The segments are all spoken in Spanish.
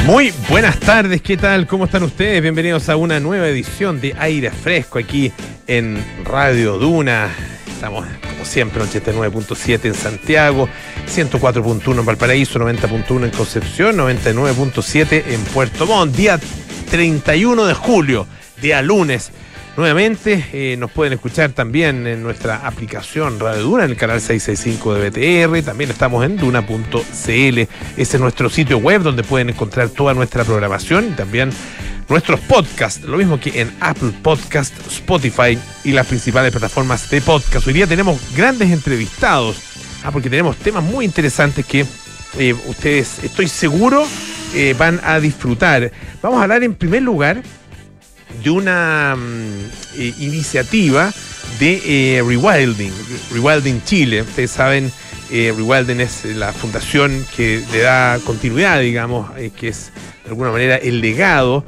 Muy buenas tardes, ¿qué tal? ¿Cómo están ustedes? Bienvenidos a una nueva edición de Aire Fresco aquí en Radio Duna. Estamos, como siempre, 89.7 en Santiago, 104.1 en Valparaíso, 90.1 en Concepción, 99.7 en Puerto Montt. Día 31 de julio, día lunes. Nuevamente nos pueden escuchar también en nuestra aplicación Radio Duna, en el canal 665 de BTR. También estamos en duna.cl. Ese es nuestro sitio web donde pueden encontrar toda nuestra programación y también nuestros podcasts. Lo mismo que en Apple Podcast, Spotify y las principales plataformas de podcast. Hoy día tenemos grandes entrevistados, porque tenemos temas muy interesantes que ustedes, estoy seguro, van a disfrutar. Vamos a hablar en primer lugar de una iniciativa de Rewilding Chile. Ustedes saben, Rewilding es la fundación que le da continuidad, digamos, que es de alguna manera el legado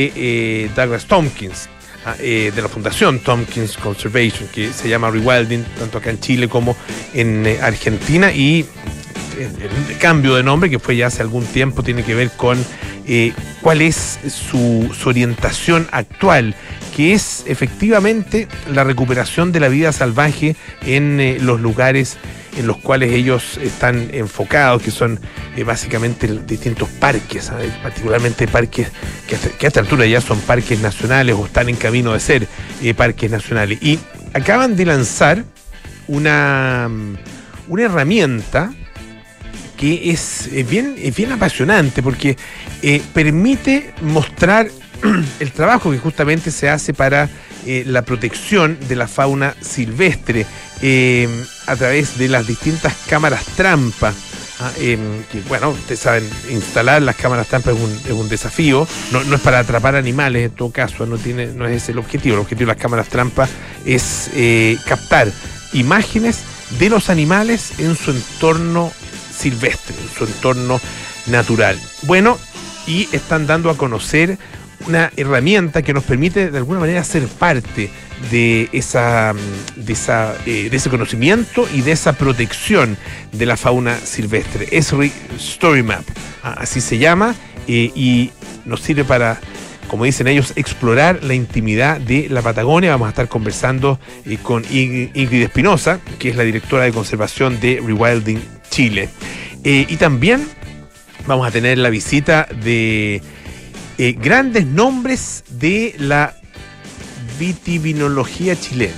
de Douglas Tompkins, de la fundación Tompkins Conservation, que se llama Rewilding tanto acá en Chile como en Argentina, y el cambio de nombre, que fue ya hace algún tiempo, tiene que ver con cuál es su orientación actual, que es efectivamente la recuperación de la vida salvaje en los lugares en los cuales ellos están enfocados, que son básicamente distintos parques, particularmente parques que a esta altura ya son parques nacionales o están en camino de ser parques nacionales. Y acaban de lanzar una herramienta que es bien apasionante, porque permite mostrar el trabajo que justamente se hace para la protección de la fauna silvestre a través de las distintas cámaras trampa. Que bueno, ustedes saben, instalar las cámaras trampa es un desafío. No es para atrapar animales, en todo caso, no es ese el objetivo. El objetivo de las cámaras trampa es captar imágenes de los animales en su entorno silvestre, en su entorno natural. Bueno, y están dando a conocer una herramienta que nos permite de alguna manera ser parte de ese conocimiento y de esa protección de la fauna silvestre. Esri Story Map, así se llama, y nos sirve para, como dicen ellos, explorar la intimidad de la Patagonia. Vamos a estar conversando con Ingrid Espinosa, que es la directora de conservación de Rewilding Chile. Y también vamos a tener la visita de grandes nombres de la vitivinología chilena,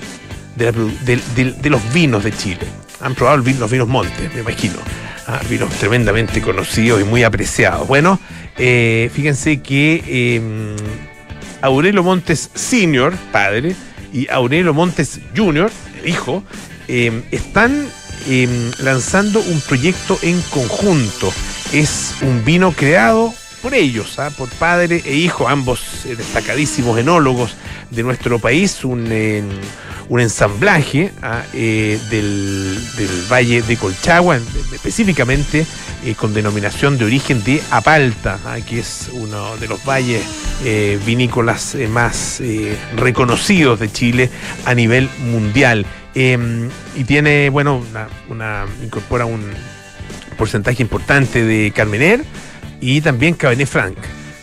de los vinos de Chile. Han probado los vinos Montes, me imagino. Vinos tremendamente conocidos y muy apreciados. Bueno, fíjense que Aurelio Montes Sr., padre, y Aurelio Montes Jr., el hijo, están lanzando un proyecto en conjunto. Es un vino creado por ellos, por padre e hijo, ambos destacadísimos enólogos de nuestro país, un ensamblaje del Valle de Colchagua, específicamente con denominación de origen de Apalta, que es uno de los valles vinícolas más reconocidos de Chile a nivel mundial. Y tiene, bueno, incorpora un porcentaje importante de Carmener y también Cabernet Franc.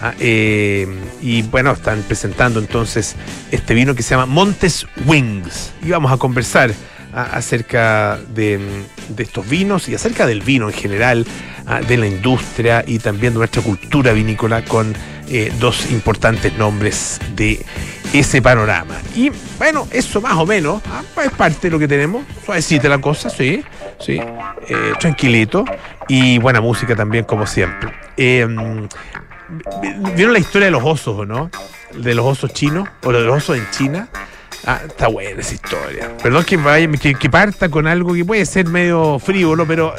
Y bueno, están presentando entonces este vino que se llama Montes Wings. Y vamos a conversar acerca de estos vinos y acerca del vino en general, de la industria y también de nuestra cultura vinícola, con dos importantes nombres de ese panorama. Y bueno, eso más o menos es parte de lo que tenemos. Suavecita la cosa, sí, tranquilito, y buena música también, como siempre. ¿Vieron la historia de los osos, o no? De los osos chinos, o de los osos en China. Está buena esa historia. Perdón que parta con algo que puede ser medio frívolo, pero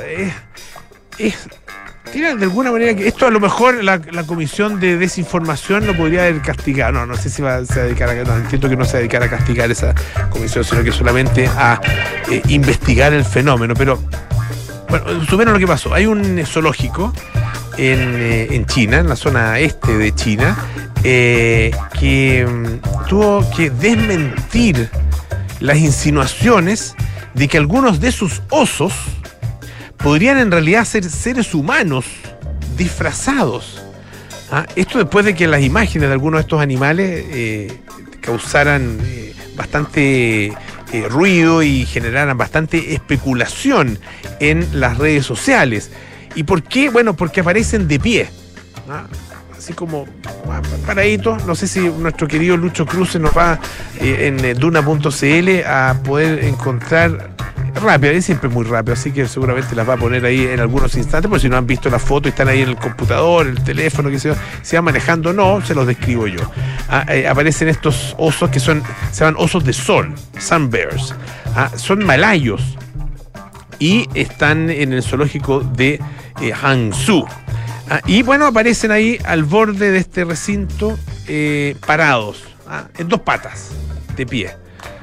tiene de alguna manera que esto a lo mejor la Comisión de Desinformación lo podría haber castigado. No sé si se va a dedicar entiendo que no se va a dedicar a castigar esa comisión, sino que solamente a investigar el fenómeno. Pero bueno, supieron lo que pasó. Hay un zoológico en China, en la zona este de China, que tuvo que desmentir las insinuaciones de que algunos de sus osos podrían en realidad ser seres humanos disfrazados Esto después de que las imágenes de algunos de estos animales causaran bastante ruido y generaran bastante especulación en las redes sociales. ¿Y por qué? Bueno, porque aparecen de pie, así como paraditos. No sé si nuestro querido Lucho Cruz nos va en duna.cl a poder encontrar rápido, es siempre muy rápido, así que seguramente las va a poner ahí en algunos instantes, porque si no han visto la foto y están ahí en el computador, el teléfono, que se va manejando, no, se los describo yo. Aparecen estos osos que se llaman osos de sol, sun bears. Son malayos y están en el zoológico de Hangzhou. Y bueno, aparecen ahí al borde de este recinto parados, en dos patas, de pie,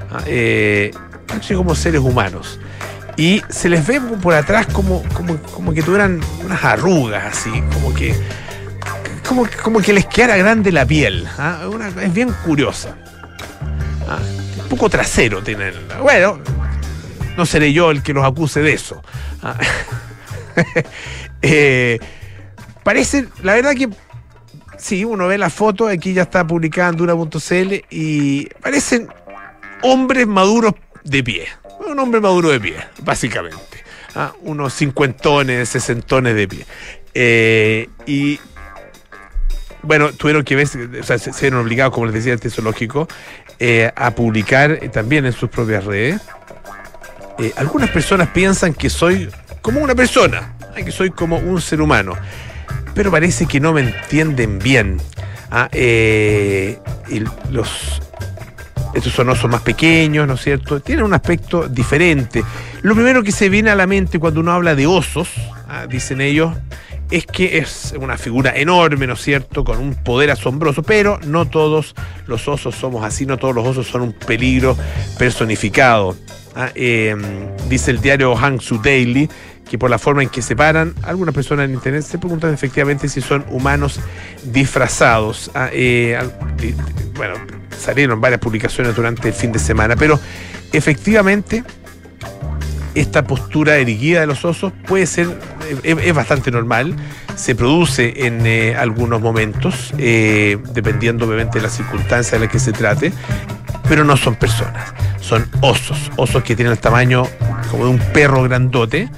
como seres humanos. Y se les ve por atrás como que tuvieran unas arrugas así, como que les quedara grande la piel. Es bien curiosa. Un poco trasero tienen. Bueno, no seré yo el que los acuse de eso. Parecen, la verdad que sí, uno ve la foto, aquí ya está publicada en duna.cl y parecen hombres maduros de pie. Un hombre maduro de pie, básicamente. Unos cincuentones, sesentones de pie. Y bueno, tuvieron que ver, o sea, se vieron obligados, como les decía, este zoológico, a publicar también en sus propias redes. Algunas personas piensan que soy como una persona, que soy como un ser humano, pero parece que no me entienden bien. Estos son osos más pequeños, ¿no es cierto? Tienen un aspecto diferente. Lo primero que se viene a la mente cuando uno habla de osos, dicen ellos, es que es una figura enorme, ¿no es cierto?, con un poder asombroso, pero no todos los osos somos así, no todos los osos son un peligro personificado. Dice el diario Hangzhou Daily que por la forma en que se paran, algunas personas en internet se preguntan efectivamente si son humanos disfrazados. Bueno, salieron varias publicaciones durante el fin de semana, pero efectivamente esta postura erguida de los osos puede ser, es bastante normal, se produce en algunos momentos, dependiendo obviamente de las circunstancias de las que se trate, pero no son personas, son osos que tienen el tamaño como de un perro grandote.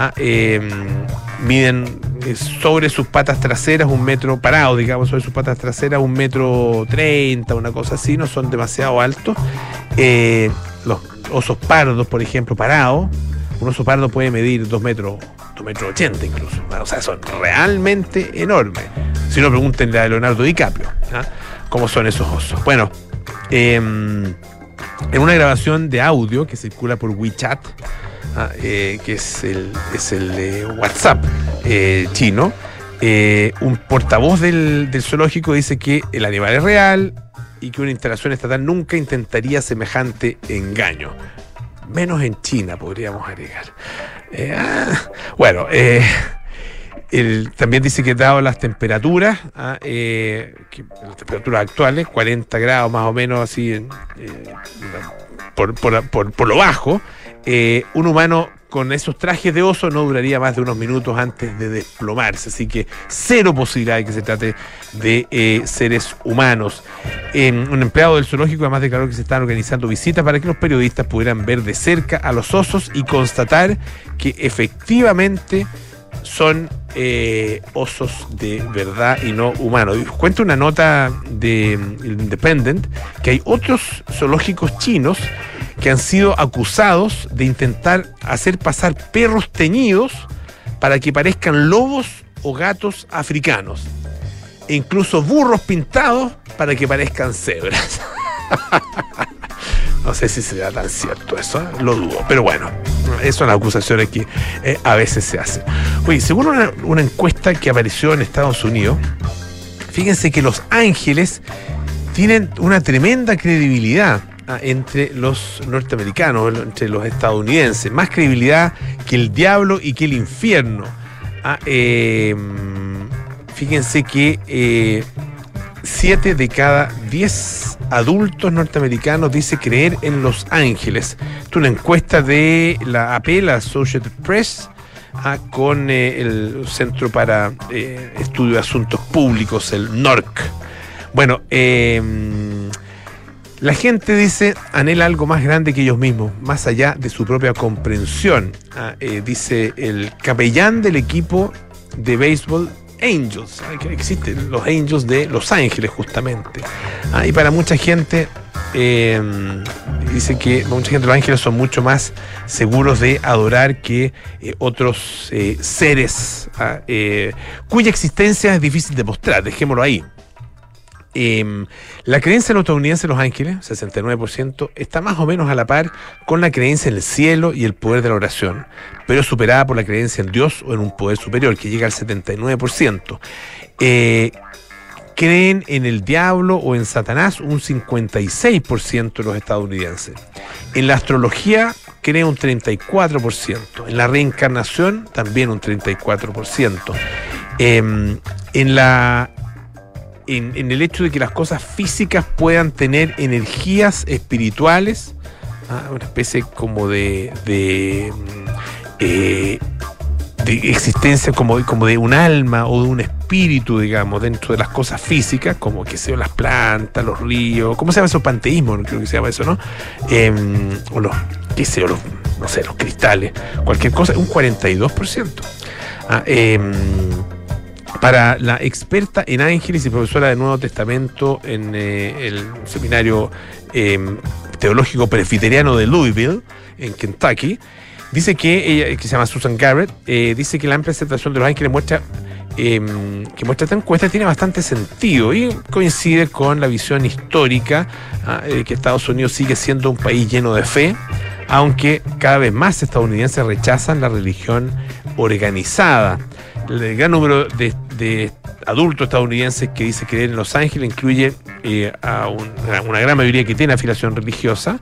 Miden sobre sus patas traseras 1 metro, parado, digamos, sobre sus patas traseras 1,30 m, una cosa así, no son demasiado altos. Los osos pardos, por ejemplo, parados, un oso pardo puede medir 2 metros 80 incluso, o sea, son realmente enormes. Si no, pregúntenle a Leonardo DiCaprio cómo son esos osos. Bueno, en una grabación de audio que circula por WeChat, que es el WhatsApp chino, un portavoz del zoológico dice que el animal es real y que una instalación estatal nunca intentaría semejante engaño. Menos en China, podríamos agregar. También dice que dado las temperaturas, las temperaturas actuales, 40 grados más o menos así, por lo bajo, un humano con esos trajes de oso no duraría más de unos minutos antes de desplomarse, así que cero posibilidad de que se trate de seres humanos. Un empleado del zoológico además declaró que se están organizando visitas para que los periodistas pudieran ver de cerca a los osos y constatar que efectivamente son osos de verdad y no humanos. Cuenta una nota de Independent que hay otros zoológicos chinos que han sido acusados de intentar hacer pasar perros teñidos para que parezcan lobos o gatos africanos, e incluso burros pintados para que parezcan cebras. No sé si será tan cierto eso, lo dudo, pero bueno, esas son las acusaciones que a veces se hacen. Oye, según una encuesta que apareció en Estados Unidos, fíjense que Los Ángeles tienen una tremenda credibilidad entre los norteamericanos, entre los estadounidenses, más credibilidad que el diablo y que el infierno. Fíjense que 7 de cada 10 adultos norteamericanos dice creer en Los Ángeles. Esto es una encuesta de la AP, la Associated Press, con el Centro para Estudio de Asuntos Públicos, el NORC. Bueno, la gente dice, anhela algo más grande que ellos mismos, más allá de su propia comprensión. Dice el capellán del equipo de béisbol Angels, que existen los Angels de Los Ángeles justamente. Y para mucha gente dice que mucha gente de Los Ángeles son mucho más seguros de adorar que otros seres cuya existencia es difícil de mostrar, dejémoslo ahí. La creencia en los estadounidenses en Los Ángeles, 69%, está más o menos a la par con la creencia en el cielo y el poder de la oración, pero superada por la creencia en Dios o en un poder superior, que llega al 79%. Creen en el diablo o en Satanás un 56% de los estadounidenses. En la astrología cree un 34%. En la reencarnación también un 34%. En el hecho de que las cosas físicas puedan tener energías espirituales, una especie como de existencia como de un alma o de un espíritu, digamos, dentro de las cosas físicas, como que sean las plantas, los ríos, ¿cómo se llama eso? Panteísmo, creo que se llama eso, ¿no? O los, qué sé yo, no sé, los cristales, cualquier cosa, un 42%. Para la experta en ángeles y profesora del Nuevo Testamento en el seminario teológico presbiteriano de Louisville, en Kentucky, dice que ella, que se llama Susan Garrett, dice que la amplia aceptación de los ángeles que muestra esta encuesta tiene bastante sentido y coincide con la visión histórica que Estados Unidos sigue siendo un país lleno de fe, aunque cada vez más estadounidenses rechazan la religión organizada. El gran número de adultos estadounidenses que dice creer en Los Ángeles incluye a una gran mayoría que tiene afiliación religiosa,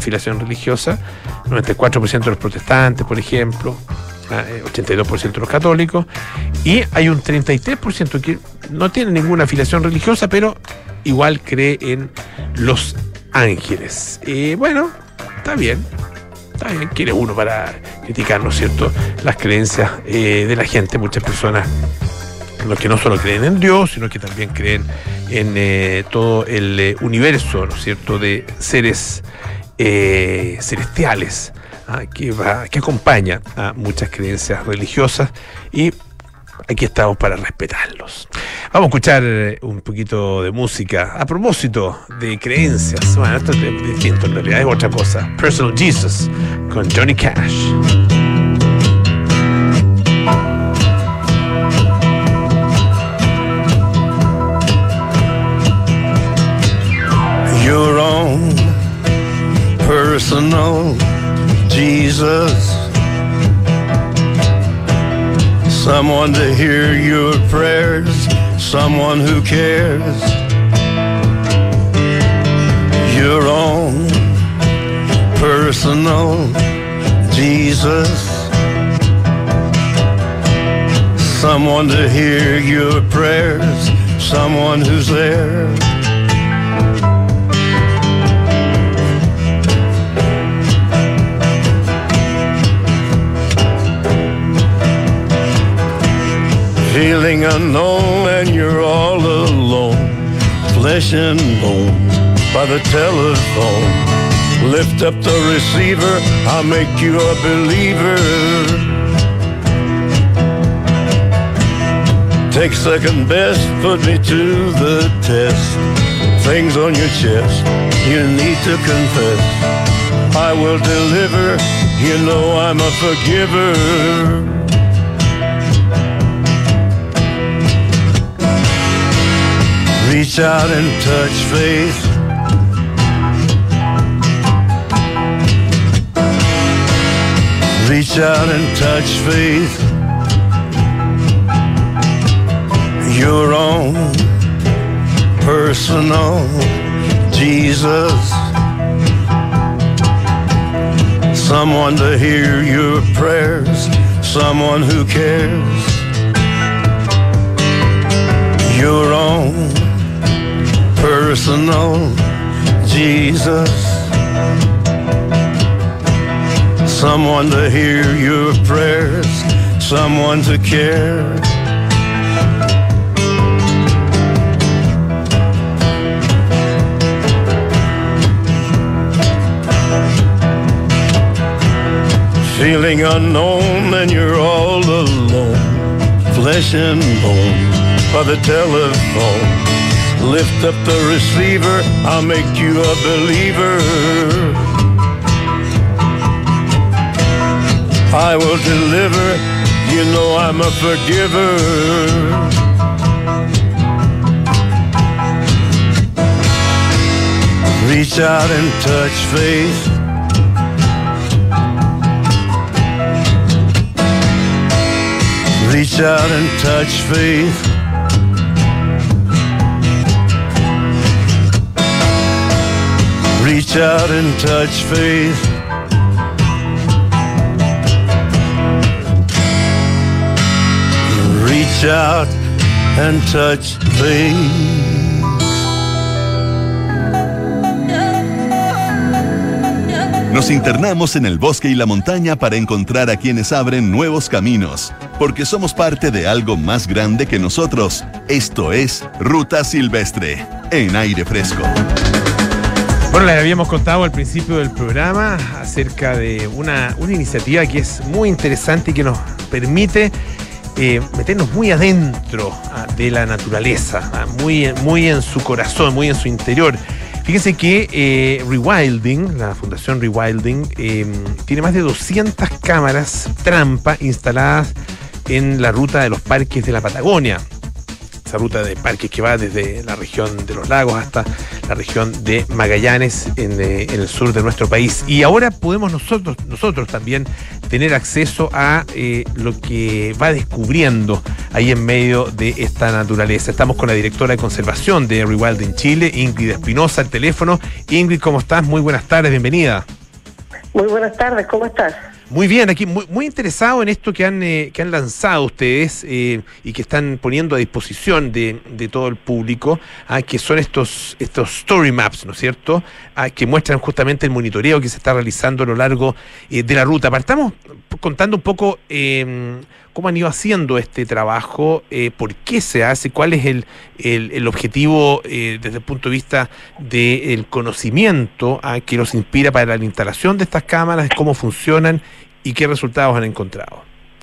94% de los protestantes, por ejemplo, 82% de los católicos, y hay un 33% que no tiene ninguna afiliación religiosa, pero igual cree en Los Ángeles. Bueno, está bien, quiere uno para criticar, ¿no es cierto?, las creencias de la gente. Muchas personas, los que no solo creen en Dios, sino que también creen en todo el universo, ¿no es cierto?, de seres celestiales, que acompaña a muchas creencias religiosas, y aquí estamos para respetarlos. Vamos a escuchar un poquito de música a propósito de creencias. Bueno, esto es distinto, en realidad es otra cosa. Personal Jesus con Johnny Cash. Your own personal Jesus, someone to hear your prayers, someone who cares. Your own personal Jesus, someone to hear your prayers, someone who's there. Feeling unknown and you're all alone, flesh and bone by the telephone. Lift up the receiver, I'll make you a believer. Take second best, put me to the test. Things on your chest, you need to confess. I will deliver, you know I'm a forgiver. Reach out and touch faith. Reach out and touch faith. Your own personal Jesus, someone to hear your prayers, someone who cares. Your own personal Jesus, someone to hear your prayers, someone to care. feeling unknown and you're all alone, flesh and bone by the telephone. Lift up the receiver, I'll make you a believer. I will deliver, you know I'm a forgiver. Reach out and touch faith. Reach out and touch faith. Reach out and touch faith. Reach out and touch faith. Nos internamos en el bosque y la montaña para encontrar a quienes abren nuevos caminos, porque somos parte de algo más grande que nosotros. Esto es Ruta Silvestre, en Aire Fresco. Bueno, les habíamos contado al principio del programa acerca de una iniciativa que es muy interesante y que nos permite meternos muy adentro de la naturaleza, muy en su corazón, muy en su interior. Fíjense que Rewilding, la Fundación Rewilding, tiene más de 200 cámaras trampa instaladas en la ruta de los parques de la Patagonia. Esa ruta de parques que va desde la región de los lagos hasta la región de Magallanes en el sur de nuestro país. Y ahora podemos nosotros también tener acceso a lo que va descubriendo ahí en medio de esta naturaleza. Estamos con la directora de conservación de Rewilding Chile, Ingrid Espinosa, al teléfono. Ingrid, ¿cómo estás? Muy buenas tardes, bienvenida. Muy buenas tardes, ¿cómo estás? Muy bien, aquí muy interesado en esto que han lanzado ustedes y que están poniendo a disposición de todo el público, que son estos story maps, ¿no es cierto?, que muestran justamente el monitoreo que se está realizando a lo largo de la ruta. Partamos contando un poco cómo han ido haciendo este trabajo, por qué se hace, cuál es el objetivo desde el punto de vista del conocimiento que los inspira para la instalación de estas cámaras, cómo funcionan y qué resultados han encontrado.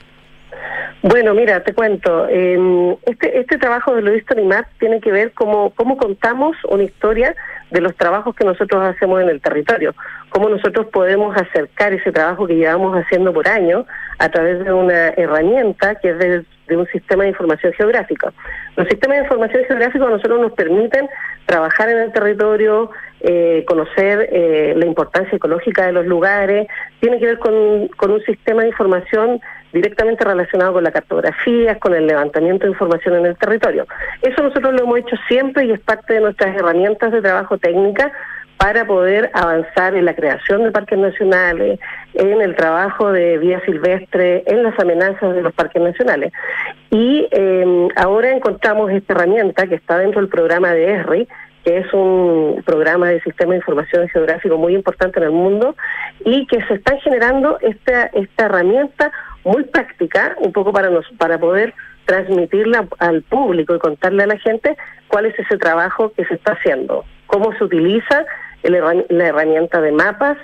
Bueno, mira, te cuento, este trabajo de los History Maps tiene que ver cómo contamos una historia de los trabajos que nosotros hacemos en el territorio, cómo nosotros podemos acercar ese trabajo que llevamos haciendo por años a través de una herramienta que es de un sistema de información geográfica. Los sistemas de información geográfica a nosotros nos permiten trabajar en el territorio, conocer la importancia ecológica de los lugares, tiene que ver con un sistema de información directamente relacionado con la cartografía, con el levantamiento de información en el territorio. Eso nosotros lo hemos hecho siempre y es parte de nuestras herramientas de trabajo técnica para poder avanzar en la creación de parques nacionales, en el trabajo de vida silvestre, en las amenazas de los parques nacionales. Y ahora encontramos esta herramienta que está dentro del programa de ESRI, que es un programa de sistema de información geográfico muy importante en el mundo, y que se está generando esta herramienta muy práctica, un poco para poder transmitirla al público y contarle a la gente cuál es ese trabajo que se está haciendo, cómo se utiliza la herramienta de mapas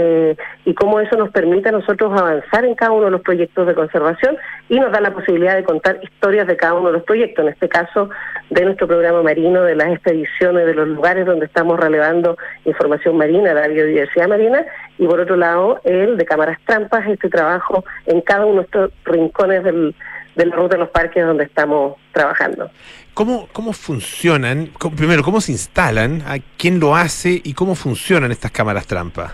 y cómo eso nos permite a nosotros avanzar en cada uno de los proyectos de conservación y nos da la posibilidad de contar historias de cada uno de los proyectos, en este caso de nuestro programa marino, de las expediciones, de los lugares donde estamos relevando información marina, la biodiversidad marina, y por otro lado el de cámaras trampas, este trabajo en cada uno de estos rincones de la ruta de los parques donde estamos trabajando. ¿Cómo funcionan? Primero, ¿cómo se instalan? ¿Quién lo hace? ¿Y cómo funcionan estas cámaras trampa?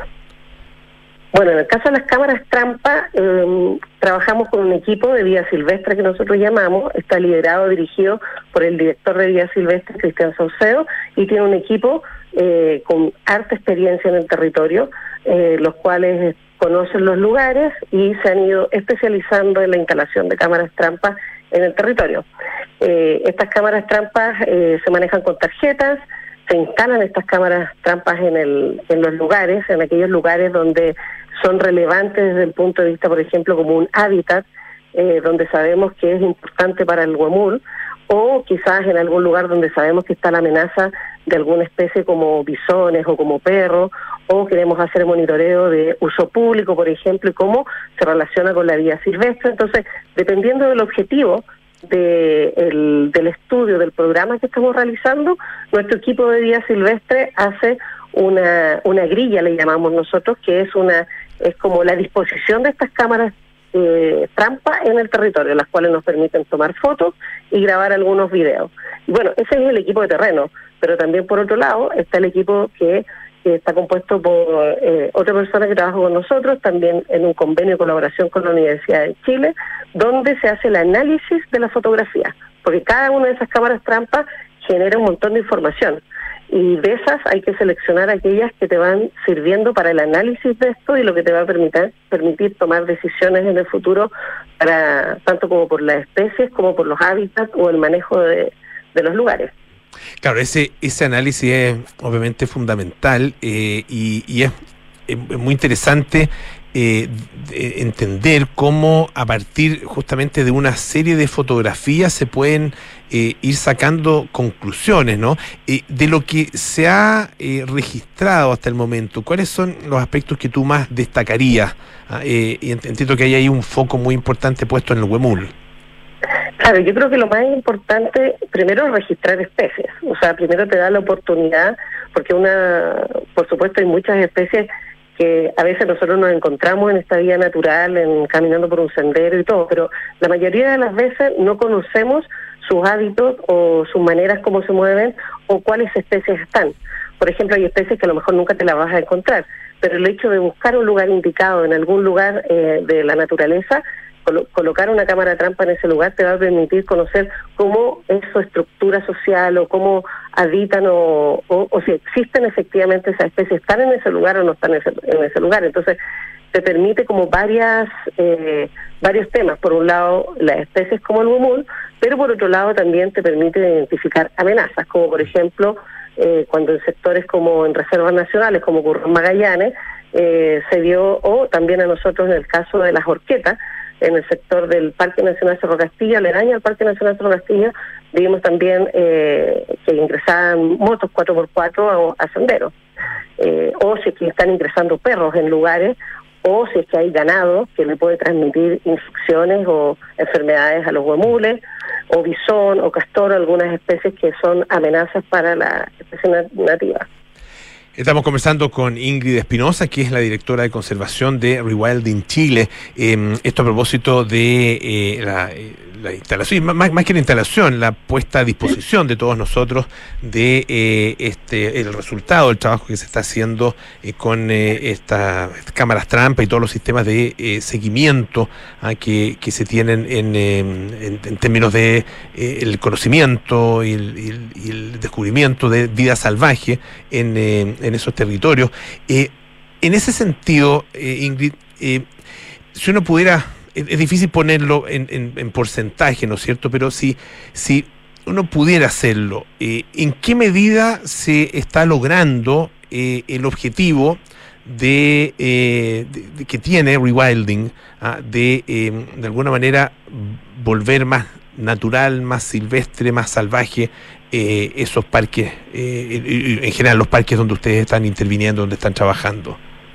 Bueno, en el caso de las cámaras trampa, trabajamos con un equipo de vida silvestre que nosotros llamamos, está liderado, dirigido por el director de vida silvestre, Cristian Saucedo, y tiene un equipo con harta experiencia en el territorio, los cuales conocen los lugares y se han ido especializando en la instalación de cámaras trampas en el territorio. Estas cámaras trampas se manejan con tarjetas, se instalan estas cámaras trampas en los lugares, en aquellos lugares donde son relevantes desde el punto de vista, por ejemplo, como un hábitat, donde sabemos que es importante para el huemul, o quizás en algún lugar donde sabemos que está la amenaza de alguna especie como bisones o como perros, o queremos hacer monitoreo de uso público, por ejemplo, y cómo se relaciona con la vida silvestre. Entonces, dependiendo del objetivo del estudio, del programa que estamos realizando, nuestro equipo de vida silvestre hace una grilla, le llamamos nosotros, que es como la disposición de estas cámaras trampa en el territorio, las cuales nos permiten tomar fotos y grabar algunos videos. Y bueno, ese es el equipo de terreno, pero también por otro lado está el equipo que está compuesto por otra persona que trabaja con nosotros, también en un convenio de colaboración con la Universidad de Chile, donde se hace el análisis de la fotografía, porque cada una de esas cámaras trampa genera un montón de información. Y de esas hay que seleccionar aquellas que te van sirviendo para el análisis de esto y lo que te va a permitir tomar decisiones en el futuro, para tanto como por las especies como por los hábitats o el manejo de los lugares. Claro, ese análisis es obviamente fundamental y es muy interesante entender cómo a partir justamente de una serie de fotografías se pueden ir sacando conclusiones, ¿no? De lo que se ha registrado hasta el momento, ¿cuáles son los aspectos que tú más destacarías? Y entiendo que hay ahí un foco muy importante puesto en el huemul. Claro, yo creo que lo más importante, primero, es registrar especies. O sea, primero te da la oportunidad, porque por supuesto hay muchas especies que a veces nosotros nos encontramos en esta vía natural, caminando por un sendero y todo, pero la mayoría de las veces no conocemos sus hábitos o sus maneras como se mueven o cuáles especies están. Por ejemplo, hay especies que a lo mejor nunca te las vas a encontrar, pero el hecho de buscar un lugar indicado en algún lugar de la naturaleza, colocar una cámara trampa en ese lugar te va a permitir conocer cómo es su estructura social o cómo habitan o si existen efectivamente esas especies, están en ese lugar o no están en ese lugar. Entonces te permite como varios temas. Por un lado, las especies como el huemul, pero por otro lado también te permite identificar amenazas, como por ejemplo cuando en sectores como en reservas nacionales, como ocurrió en Magallanes, se vio, o también a nosotros en el caso de las horquetas, en el sector del Parque Nacional Cerro Castillo, aledaño al Parque Nacional Cerro Castillo, vimos también que ingresaban motos 4x4 a senderos, o si es que están ingresando perros en lugares, o si es que hay ganado que le puede transmitir infecciones o enfermedades a los huemules, o bisón o castor, algunas especies que son amenazas para la especie nativa. Estamos conversando con Ingrid Espinosa, que es la directora de conservación de Rewilding Chile. Esto a propósito de la instalación, más que la instalación, la puesta a disposición de todos nosotros de el resultado del trabajo que se está haciendo con estas cámaras trampa y todos los sistemas de seguimiento que se tienen en términos de el conocimiento y el descubrimiento de vida salvaje en esos territorios. En ese sentido, Ingrid, si uno pudiera, es difícil ponerlo en porcentaje, ¿no es cierto? Pero si uno pudiera hacerlo, ¿en qué medida se está logrando el objetivo de que tiene Rewilding, de alguna manera volver más natural, más silvestre, más salvaje esos parques, en general los parques donde ustedes están interviniendo, donde están trabajando?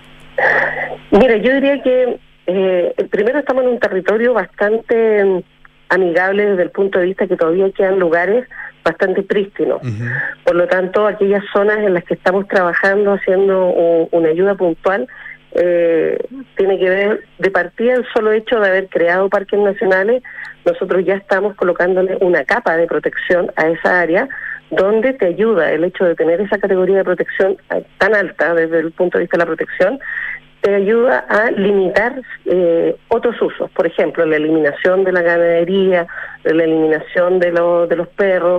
Mira, yo diría que primero estamos en un territorio bastante amigable desde el punto de vista que todavía quedan lugares bastante prístinos. Uh-huh. Por lo tanto, aquellas zonas en las que estamos trabajando, haciendo una ayuda puntual, tiene que ver de partida el solo hecho de haber creado parques nacionales. Nosotros ya estamos colocándole una capa de protección a esa área, donde te ayuda el hecho de tener esa categoría de protección tan alta desde el punto de vista de la protección, te ayuda a limitar otros usos. Por ejemplo, la eliminación de la ganadería, la eliminación de los perros,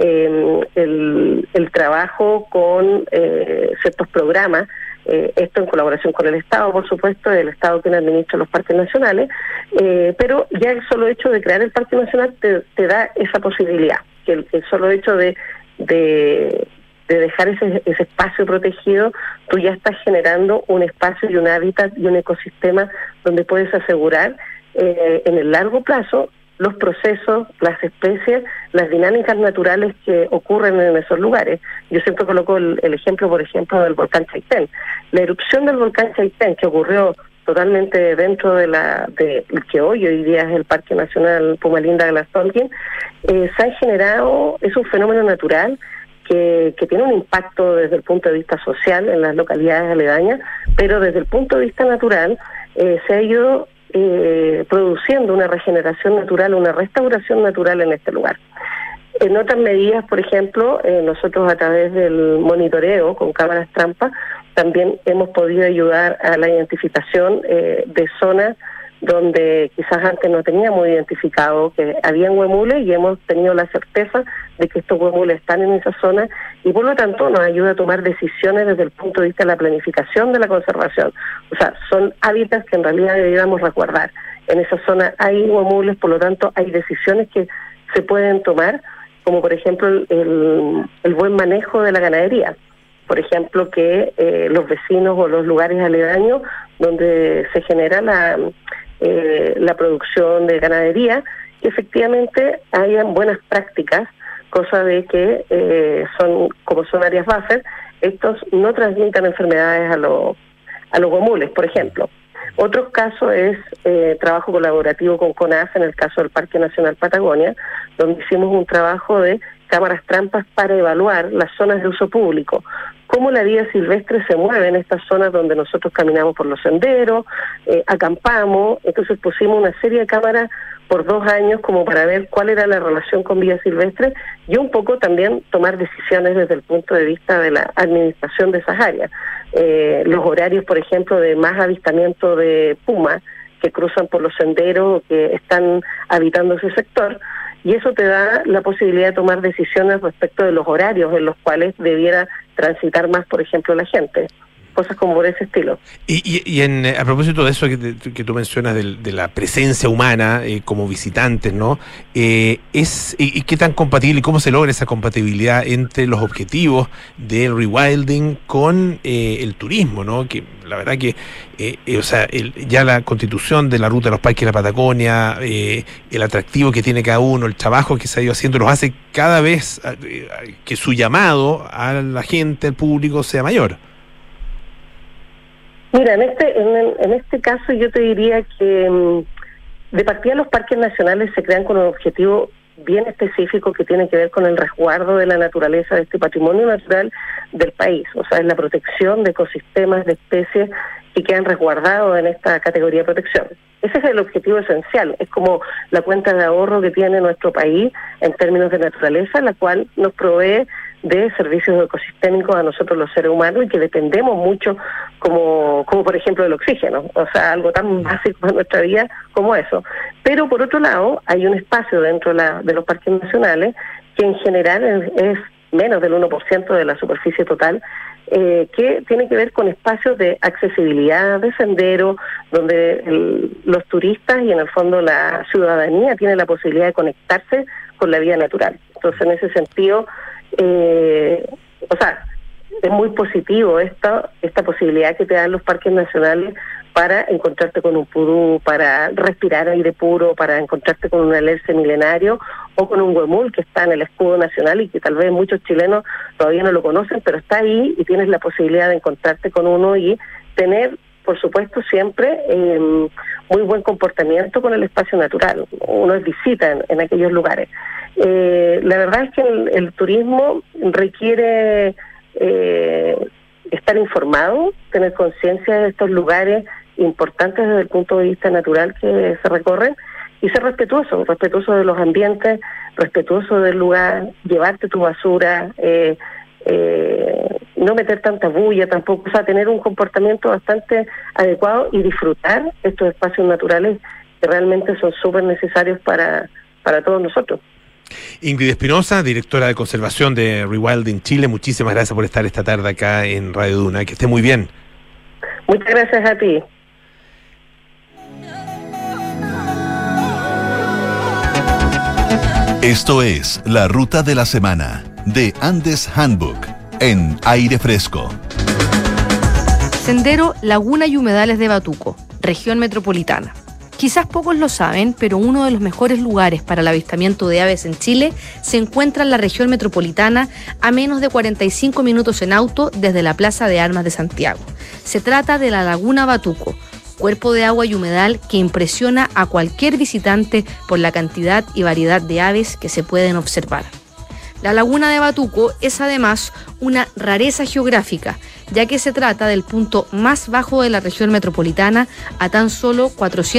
el trabajo con ciertos programas, esto en colaboración con el Estado, por supuesto, el Estado quien administra los parques nacionales, pero ya el solo hecho de crear el parque nacional te da esa posibilidad, que el solo hecho de dejar ese espacio protegido, tú ya estás generando un espacio y un hábitat y un ecosistema donde puedes asegurar en el largo plazo los procesos, las especies, las dinámicas naturales que ocurren en esos lugares. Yo siempre coloco el ejemplo, por ejemplo, del volcán Chaitén. La erupción del volcán Chaitén, que ocurrió totalmente dentro de que hoy día es el Parque Nacional Pumalinda-Glastonbury, se ha generado, es un fenómeno natural que tiene un impacto desde el punto de vista social en las localidades aledañas, pero desde el punto de vista natural se ha ido produciendo una regeneración natural, una restauración natural en este lugar. En otras medidas, por ejemplo, nosotros a través del monitoreo con cámaras trampa también hemos podido ayudar a la identificación de zonas donde quizás antes no teníamos identificado que habían huemules, y hemos tenido la certeza de que estos huemules están en esa zona, y por lo tanto nos ayuda a tomar decisiones desde el punto de vista de la planificación de la conservación. O sea, son hábitats que en realidad deberíamos resguardar. En esa zona hay huemules, por lo tanto hay decisiones que se pueden tomar, como por ejemplo el buen manejo de la ganadería. Por ejemplo, que los vecinos o los lugares aledaños donde se genera la producción de ganadería, que efectivamente hayan buenas prácticas, cosa de que como son áreas buffer, estos no transmitan enfermedades a los huemules, por ejemplo. Otro caso es trabajo colaborativo con CONAF en el caso del Parque Nacional Patagonia, donde hicimos un trabajo de cámaras trampas para evaluar las zonas de uso público, cómo la vida silvestre se mueve en estas zonas donde nosotros caminamos por los senderos, acampamos. Entonces pusimos una serie de cámaras por 2 años como para ver cuál era la relación con vida silvestre y un poco también tomar decisiones desde el punto de vista de la administración de esas áreas. Los horarios, por ejemplo, de más avistamiento de puma que cruzan por los senderos o que están habitando ese sector, y eso te da la posibilidad de tomar decisiones respecto de los horarios en los cuales debiera transitar más, por ejemplo, la gente. Cosas como por ese estilo. Y a propósito de eso que tú mencionas de la presencia humana como visitantes, ¿no? ¿Y qué tan compatible y cómo se logra esa compatibilidad entre los objetivos del rewilding con el turismo, ¿no? Que la verdad que ya la constitución de la ruta de los parques de la Patagonia, el atractivo que tiene cada uno, el trabajo que se ha ido haciendo, los hace cada vez que su llamado a la gente, al público, sea mayor. Mira, en este caso yo te diría que de partida los parques nacionales se crean con un objetivo bien específico que tiene que ver con el resguardo de la naturaleza, de este patrimonio natural del país. O sea, es la protección de ecosistemas, de especies que quedan resguardados en esta categoría de protección. Ese es el objetivo esencial, es como la cuenta de ahorro que tiene nuestro país en términos de naturaleza, la cual nos provee de servicios ecosistémicos a nosotros los seres humanos y que dependemos mucho como por ejemplo del oxígeno, o sea, algo tan básico para nuestra vida como eso. Pero por otro lado, hay un espacio dentro de los parques nacionales que en general es menos del 1% de la superficie total, que tiene que ver con espacios de accesibilidad, de sendero, donde los turistas y en el fondo la ciudadanía tiene la posibilidad de conectarse con la vida natural. Entonces, en ese sentido, es muy positivo esta posibilidad que te dan los parques nacionales para encontrarte con un purú, para respirar aire puro, para encontrarte con un alerce milenario o con un huemul que está en el escudo nacional y que tal vez muchos chilenos todavía no lo conocen, pero está ahí y tienes la posibilidad de encontrarte con uno y tener, por supuesto, siempre muy buen comportamiento con el espacio natural. Uno visita en aquellos lugares. La verdad es que el turismo requiere estar informado, tener conciencia de estos lugares importantes desde el punto de vista natural que se recorren y ser respetuoso de los ambientes, respetuoso del lugar, llevarte tu basura, no meter tanta bulla tampoco, o sea, tener un comportamiento bastante adecuado y disfrutar estos espacios naturales que realmente son súper necesarios para todos nosotros. Ingrid Espinosa, directora de conservación de Rewilding Chile, muchísimas gracias por estar esta tarde acá en Radio Duna. Que esté muy bien. Muchas gracias a ti. Esto es La Ruta de la Semana de Andes Handbook en Aire Fresco. Sendero Laguna y Humedales de Batuco, región metropolitana. Quizás pocos lo saben, pero uno de los mejores lugares para el avistamiento de aves en Chile se encuentra en la región metropolitana, a menos de 45 minutos en auto desde la Plaza de Armas de Santiago. Se trata de la Laguna Batuco, cuerpo de agua y humedal que impresiona a cualquier visitante por la cantidad y variedad de aves que se pueden observar. La Laguna de Batuco es además una rareza geográfica, ya que se trata del punto más bajo de la región metropolitana a tan solo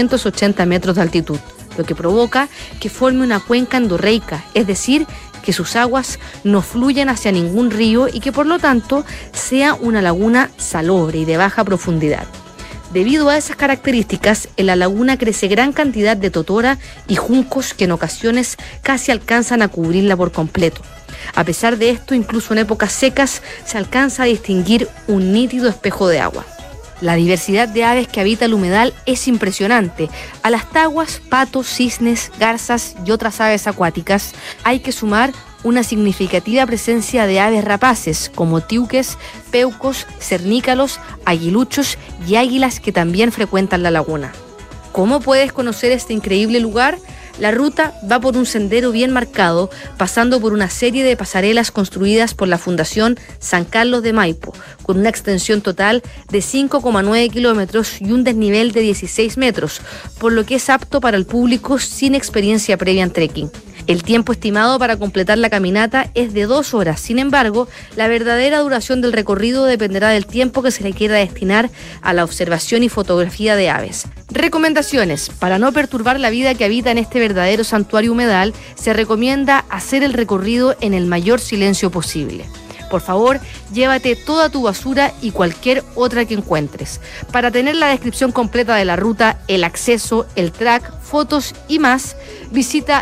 480 metros de altitud, lo que provoca que forme una cuenca endorreica, es decir, que sus aguas no fluyen hacia ningún río y que por lo tanto sea una laguna salobre y de baja profundidad. Debido a esas características, en la laguna crece gran cantidad de totora y juncos que en ocasiones casi alcanzan a cubrirla por completo. A pesar de esto, incluso en épocas secas, se alcanza a distinguir un nítido espejo de agua. La diversidad de aves que habita el humedal es impresionante. A las taguas, patos, cisnes, garzas y otras aves acuáticas hay que sumar una significativa presencia de aves rapaces como tiuques, peucos, cernícalos, aguiluchos y águilas que también frecuentan la laguna. ¿Cómo puedes conocer este increíble lugar? La ruta va por un sendero bien marcado, pasando por una serie de pasarelas construidas por la Fundación San Carlos de Maipo, con una extensión total de 5,9 kilómetros y un desnivel de 16 metros, por lo que es apto para el público sin experiencia previa en trekking. El tiempo estimado para completar la caminata es de 2 horas. Sin embargo, la verdadera duración del recorrido dependerá del tiempo que se le quiera destinar a la observación y fotografía de aves. Recomendaciones. Para no perturbar la vida que habita en este verdadero santuario humedal, se recomienda hacer el recorrido en el mayor silencio posible. Por favor, llévate toda tu basura y cualquier otra que encuentres. Para tener la descripción completa de la ruta, el acceso, el track, fotos y más, visita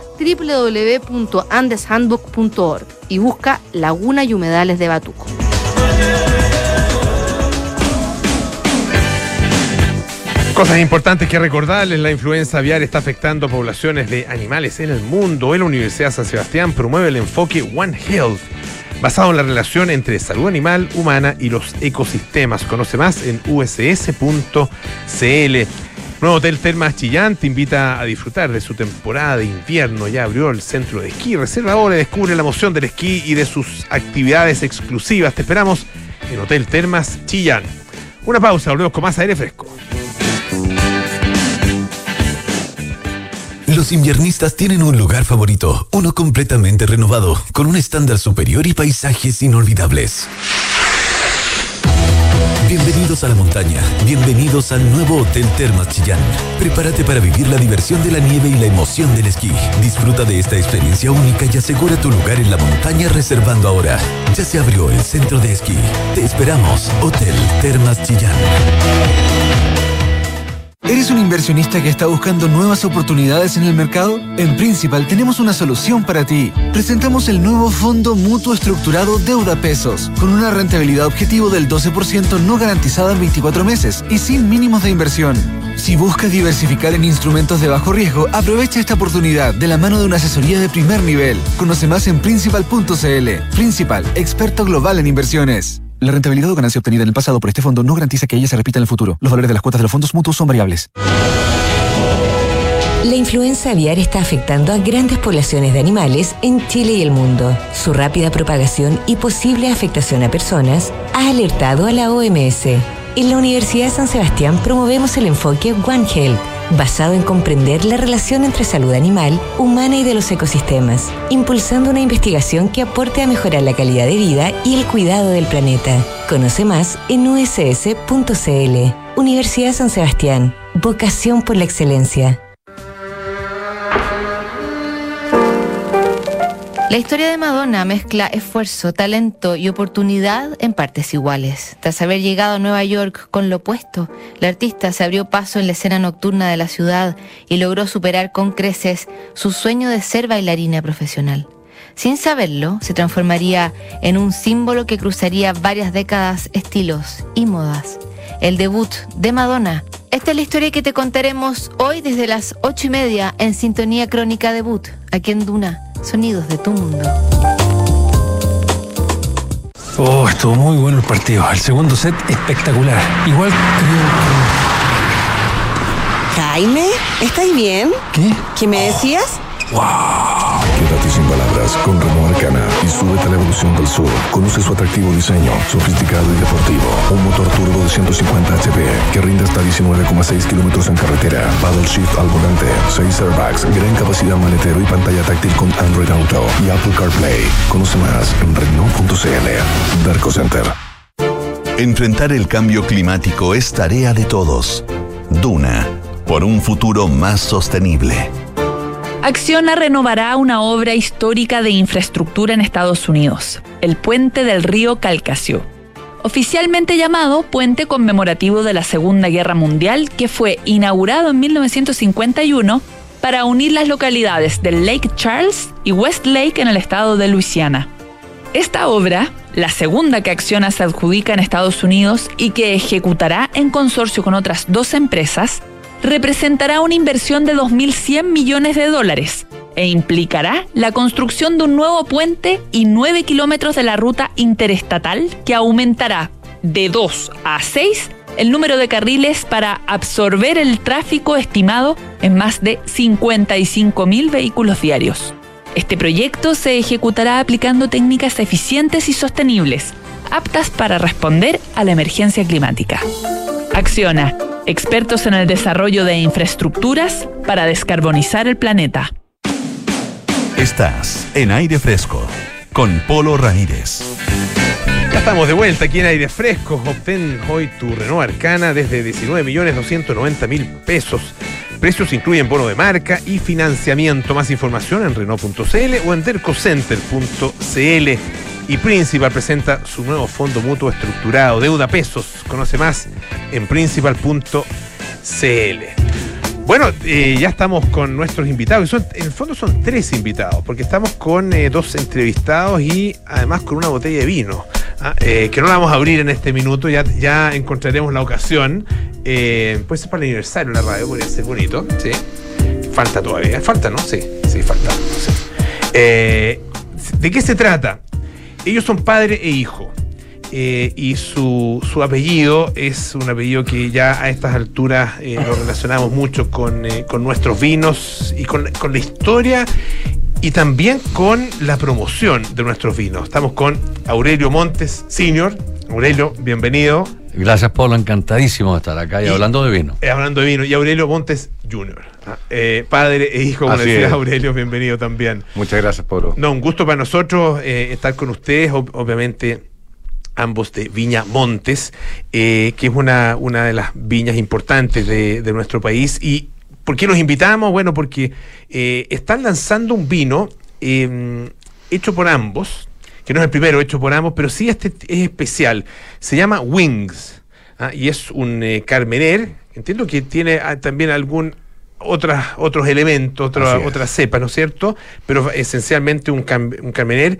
www.andeshandbook.org y busca Laguna y Humedales de Batuco. Cosas importantes que recordarles: la influenza aviar está afectando a poblaciones de animales en el mundo. En la Universidad San Sebastián promueve el enfoque One Health, basado en la relación entre salud animal, humana y los ecosistemas. Conoce más en uss.cl. Nuevo Hotel Termas Chillán te invita a disfrutar de su temporada de invierno. Ya abrió el centro de esquí. Reserva ahora y descubre la emoción del esquí y de sus actividades exclusivas. Te esperamos en Hotel Termas Chillán. Una pausa, volvemos con más aire fresco. Los inviernistas tienen un lugar favorito, uno completamente renovado, con un estándar superior y paisajes inolvidables. Bienvenidos a la montaña, bienvenidos al nuevo Hotel Termas Chillán. Prepárate para vivir la diversión de la nieve y la emoción del esquí. Disfruta de esta experiencia única y asegura tu lugar en la montaña reservando ahora. Ya se abrió el centro de esquí. Te esperamos, Hotel Termas Chillán. ¿Eres un inversionista que está buscando nuevas oportunidades en el mercado? En Principal tenemos una solución para ti. Presentamos el nuevo Fondo Mutuo Estructurado Deuda Pesos, con una rentabilidad objetivo del 12% no garantizada en 24 meses y sin mínimos de inversión. Si buscas diversificar en instrumentos de bajo riesgo, aprovecha esta oportunidad de la mano de una asesoría de primer nivel. Conoce más en Principal.cl. Principal, experto global en inversiones. La rentabilidad o ganancia obtenida en el pasado por este fondo no garantiza que ella se repita en el futuro. Los valores de las cuotas de los fondos mutuos son variables. La influenza aviar está afectando a grandes poblaciones de animales en Chile y el mundo. Su rápida propagación y posible afectación a personas ha alertado a la OMS. En la Universidad de San Sebastián promovemos el enfoque One Health, basado en comprender la relación entre salud animal, humana y de los ecosistemas, impulsando una investigación que aporte a mejorar la calidad de vida y el cuidado del planeta. Conoce más en uss.cl. Universidad San Sebastián. Vocación por la excelencia. La historia de Madonna mezcla esfuerzo, talento y oportunidad en partes iguales. Tras haber llegado a Nueva York con lo opuesto, la artista se abrió paso en la escena nocturna de la ciudad y logró superar con creces su sueño de ser bailarina profesional. Sin saberlo, se transformaría en un símbolo que cruzaría varias décadas, estilos y modas. El debut de Madonna. Esta es la historia que te contaremos hoy desde las 8:30 en Sintonía Crónica Debut, aquí en Duna. Sonidos de tu mundo. Estuvo muy bueno el partido. El segundo set espectacular. Igual creo Jaime, ¿estáis bien? ¿Qué? ¿Qué me decías? ¡Wow! Quédate sin palabras con Renault Arcana y súbete a la evolución del sur. Conoce su atractivo diseño, sofisticado y deportivo. Un motor turbo de 150 HP que rinde hasta 19,6 kilómetros en carretera. Paddle shift al volante, 6 airbags, gran capacidad maletero y pantalla táctil con Android Auto y Apple CarPlay. Conoce más en Renault.cl. Darko Center. Enfrentar el cambio climático es tarea de todos. Duna, por un futuro más sostenible. Acciona renovará una obra histórica de infraestructura en Estados Unidos, el puente del río Calcasieu. Oficialmente llamado Puente Conmemorativo de la Segunda Guerra Mundial, que fue inaugurado en 1951 para unir las localidades de Lake Charles y West Lake en el estado de Luisiana. Esta obra, la segunda que Acciona se adjudica en Estados Unidos y que ejecutará en consorcio con otras 2 empresas, representará una inversión de $2.100 millones e implicará la construcción de un nuevo puente y 9 kilómetros de la ruta interestatal que aumentará de 2 a 6 el número de carriles para absorber el tráfico estimado en más de 55.000 vehículos diarios. Este proyecto se ejecutará aplicando técnicas eficientes y sostenibles, aptas para responder a la emergencia climática. Acciona, expertos en el desarrollo de infraestructuras para descarbonizar el planeta. Estás en Aire Fresco con Polo Ramírez. Ya estamos de vuelta aquí en Aire Fresco. Obtén hoy tu Renault Arcana desde 19.290.000 pesos. Precios incluyen bono de marca y financiamiento. Más información en Renault.cl o en dercocenter.cl. Y Principal presenta su nuevo fondo mutuo estructurado, Deuda Pesos. Conoce más en principal.cl. Bueno, ya estamos con nuestros invitados. En el fondo son 3 invitados, porque estamos con 2 entrevistados y además con una botella de vino, que no la vamos a abrir en este minuto. Ya encontraremos la ocasión. Puede ser para el aniversario de la radio, podría ser bonito. ¿Sí? Falta todavía. Falta, ¿no? Sí, falta. No sé. ¿De qué se trata? Ellos son padre e hijo, y su apellido es un apellido que ya a estas alturas lo relacionamos mucho con nuestros vinos y con la historia y también con la promoción de nuestros vinos. Estamos con Aurelio Montes Sr. Aurelio, bienvenido. Gracias, Polo, encantadísimo de estar acá y hablando de vino. Hablando de vino. Y Aurelio Montes Jr., padre e hijo, como decía Aurelio, bienvenido también. Muchas gracias, Polo. No, un gusto para nosotros estar con ustedes, obviamente ambos de Viña Montes, que es una de las viñas importantes de nuestro país. ¿Y por qué los invitamos? Bueno, porque están lanzando un vino hecho por ambos, que no es el primero hecho por ambos, pero sí este es especial. Se llama Wings, y es un Carmener. Entiendo que tiene también otros elementos, otras cepas, ¿no es cierto? Pero esencialmente un Carmener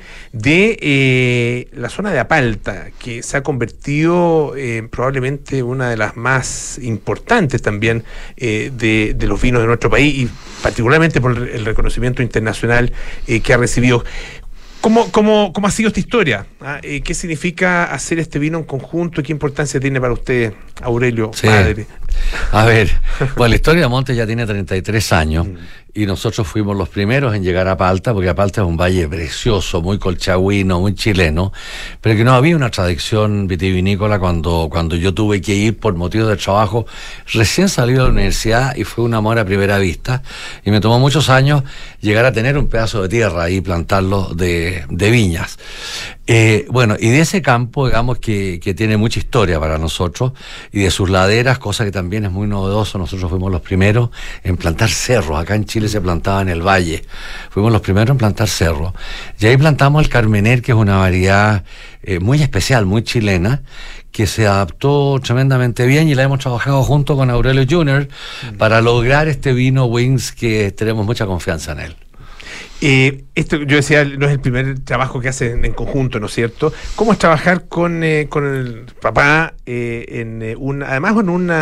de la zona de Apalta, que se ha convertido probablemente una de las más importantes también de los vinos de nuestro país, y particularmente por el reconocimiento internacional que ha recibido. ¿Cómo ha sido esta historia? ¿Qué significa hacer este vino en conjunto? ¿Qué importancia tiene para usted, Aurelio, padre? A ver, pues la historia de Montes ya tiene 33 años y nosotros fuimos los primeros en llegar a Apalta, porque Apalta es un valle precioso, muy colchagüino, muy chileno, pero que no había una tradición vitivinícola cuando yo tuve que ir por motivos de trabajo, recién salido de la universidad, y fue un amor a primera vista, y me tomó muchos años llegar a tener un pedazo de tierra y plantarlo de viñas. Bueno, y de ese campo, digamos que tiene mucha historia para nosotros, y de sus laderas, cosa que también es muy novedoso. Nosotros fuimos los primeros en plantar cerros. Acá en Chile se plantaba en el valle. Fuimos los primeros en plantar cerros. Y ahí plantamos el Carmener, que es una variedad muy especial, muy chilena, que se adaptó tremendamente bien, y la hemos trabajado junto con Aurelio Jr. para lograr este vino Wings, que tenemos mucha confianza en él. Esto, yo decía, no es el primer trabajo que hacen en conjunto, ¿no es cierto? ¿Cómo es trabajar con el papá además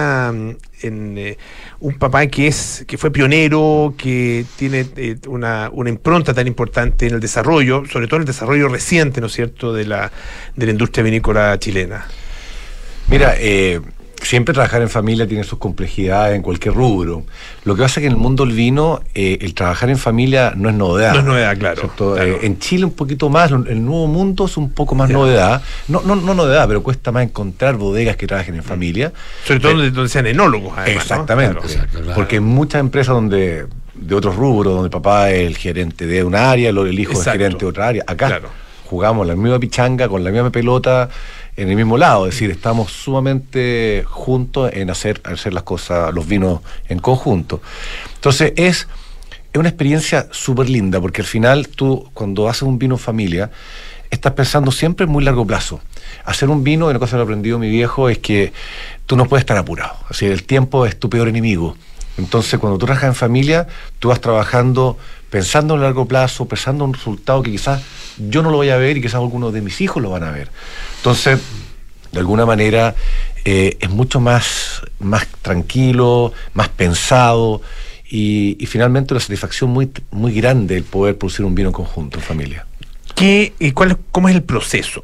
un papá que fue pionero, que tiene una impronta tan importante en el desarrollo, sobre todo en el desarrollo reciente, ¿no es cierto?, de la industria vinícola chilena? Mira, siempre trabajar en familia tiene sus complejidades en cualquier rubro. Lo que pasa es que en el mundo del vino, el trabajar en familia no es novedad. No es novedad, claro. En Chile un poquito más, el Nuevo Mundo es un poco más novedad. No novedad, pero cuesta más encontrar bodegas que trabajen en familia. Sobre todo donde sean enólogos, además. Exactamente. ¿No? Claro. Porque en muchas empresas de otros rubros, donde el papá es el gerente de un área, el hijo es gerente de otra área. Acá jugamos la misma pichanga, con la misma pelota, en el mismo lado, es decir, estamos sumamente juntos en hacer las cosas, los vinos en conjunto. Entonces es una experiencia súper linda, porque al final tú, cuando haces un vino en familia, estás pensando siempre en muy largo plazo. Hacer un vino, una cosa que lo ha aprendido mi viejo, es que tú no puedes estar apurado, así el tiempo es tu peor enemigo. Entonces cuando tú trabajas en familia, tú vas trabajando pensando en largo plazo, pensando en un resultado que quizás yo no lo voy a ver y quizás algunos de mis hijos lo van a ver. Entonces, de alguna manera, es mucho más tranquilo, más pensado y finalmente una satisfacción muy grande el poder producir un vino en conjunto, en familia. ¿Cómo es el proceso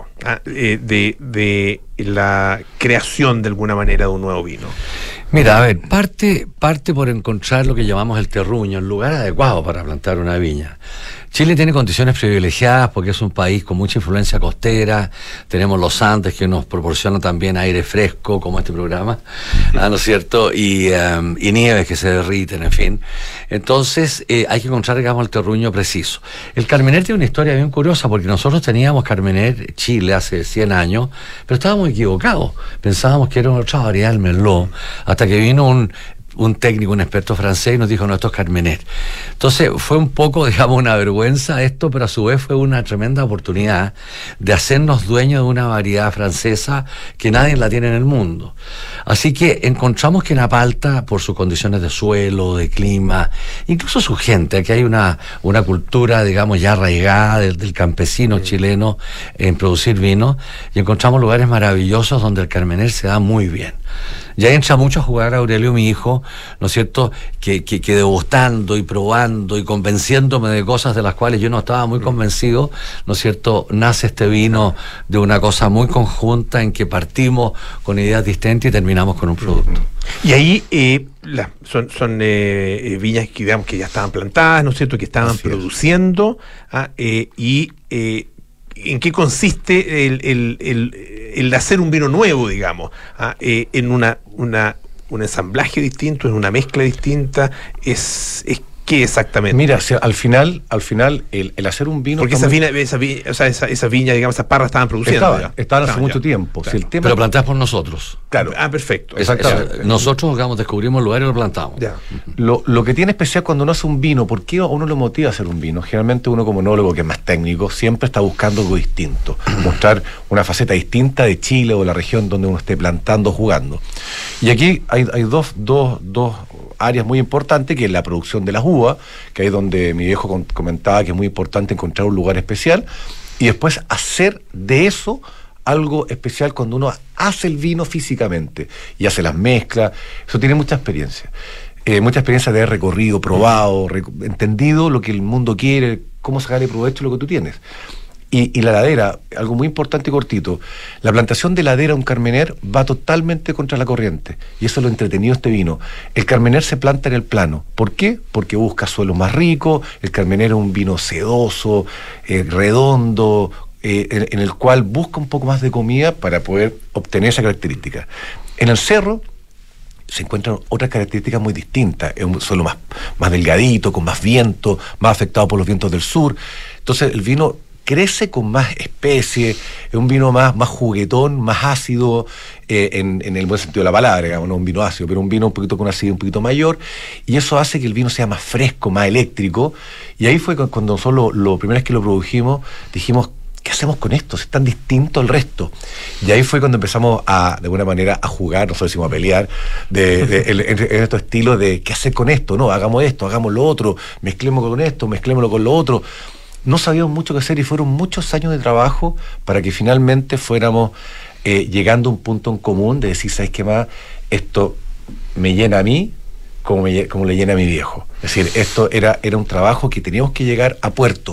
de la creación, de alguna manera, de un nuevo vino? Mira, a ver, parte por encontrar lo que llamamos el terruño, el lugar adecuado para plantar una viña. Chile tiene condiciones privilegiadas porque es un país con mucha influencia costera, tenemos los Andes que nos proporcionan también aire fresco, como este programa, ¿no es cierto? Y nieves que se derriten, en fin. Entonces, hay que encontrar, digamos, el terruño preciso. El Carmener tiene una historia bien curiosa, porque nosotros teníamos Carmener Chile hace 100 años, pero estábamos equivocados. Pensábamos que era otra variedad del Merlot, hasta que vino un técnico, un experto francés, y nos dijo, no, esto es Carmener. Entonces fue un poco, digamos, una vergüenza esto, pero a su vez fue una tremenda oportunidad de hacernos dueños de una variedad francesa que nadie la tiene en el mundo. Así que encontramos que Napalta, por sus condiciones de suelo, de clima, incluso su gente, aquí hay una cultura, digamos, ya arraigada del campesino chileno en producir vino, y encontramos lugares maravillosos donde el Carmener se da muy bien. Ya entra mucho a jugar Aurelio, mi hijo, ¿no es cierto?, que degustando y probando y convenciéndome de cosas de las cuales yo no estaba muy convencido, ¿no es cierto?, nace este vino de una cosa muy conjunta en que partimos con ideas distintas y terminamos con un producto. Y ahí son viñas que, digamos, que ya estaban plantadas, ¿no es cierto?, que estaban produciendo, ¿en qué consiste el hacer un vino nuevo, digamos? En un ensamblaje distinto, en una mezcla distinta, ¿qué exactamente? Mira, al final el hacer un vino... Porque esa viña, digamos, esas parras estaban produciendo. Estaban hace mucho tiempo. Claro. Pero plantadas por nosotros. Claro. Perfecto. Exactamente. Nosotros, digamos, descubrimos el lugar y lo plantamos. Ya. Lo que tiene especial cuando uno hace un vino, ¿por qué uno lo motiva a hacer un vino? Generalmente uno como enólogo, que es más técnico, siempre está buscando algo distinto. Mostrar una faceta distinta de Chile o de la región donde uno esté plantando, jugando. Y aquí hay dos áreas muy importantes, que es la producción de las uvas, que es donde mi viejo comentaba que es muy importante encontrar un lugar especial, y después hacer de eso algo especial cuando uno hace el vino físicamente y hace las mezclas. Eso tiene mucha experiencia de haber recorrido, probado, entendido lo que el mundo quiere, cómo sacarle provecho de lo que tú tienes. Y la ladera, algo muy importante y cortito, la plantación de ladera, un Carmener, va totalmente contra la corriente, y eso es lo entretenido de este vino. El Carmener se planta en el plano. ¿Por qué? Porque busca suelos más ricos. El Carmener es un vino sedoso, redondo, en el cual busca un poco más de comida para poder obtener esa característica. En el cerro se encuentran otras características muy distintas. Es un suelo más delgadito, con más viento, más afectado por los vientos del sur. Entonces el vino crece con más especie, es un vino más juguetón, más ácido, en el buen sentido de la palabra, digamos, no un vino ácido, pero un vino un poquito con acidez un poquito mayor, y eso hace que el vino sea más fresco, más eléctrico. Y ahí fue cuando nosotros lo primera vez que lo produjimos, dijimos, ¿qué hacemos con esto? Es tan distinto al resto. Y ahí fue cuando empezamos de alguna manera a jugar, nosotros decimos a pelear, en estos estilos de ¿qué hacer con esto? No, hagamos esto, hagamos lo otro, mezclemos con esto, mezclémoslo con lo otro. No sabíamos mucho qué hacer, y fueron muchos años de trabajo para que finalmente fuéramos llegando a un punto en común de decir, ¿sabes qué más? Esto me llena a mí como le llena a mi viejo. Es decir, esto era un trabajo que teníamos que llegar a puerto.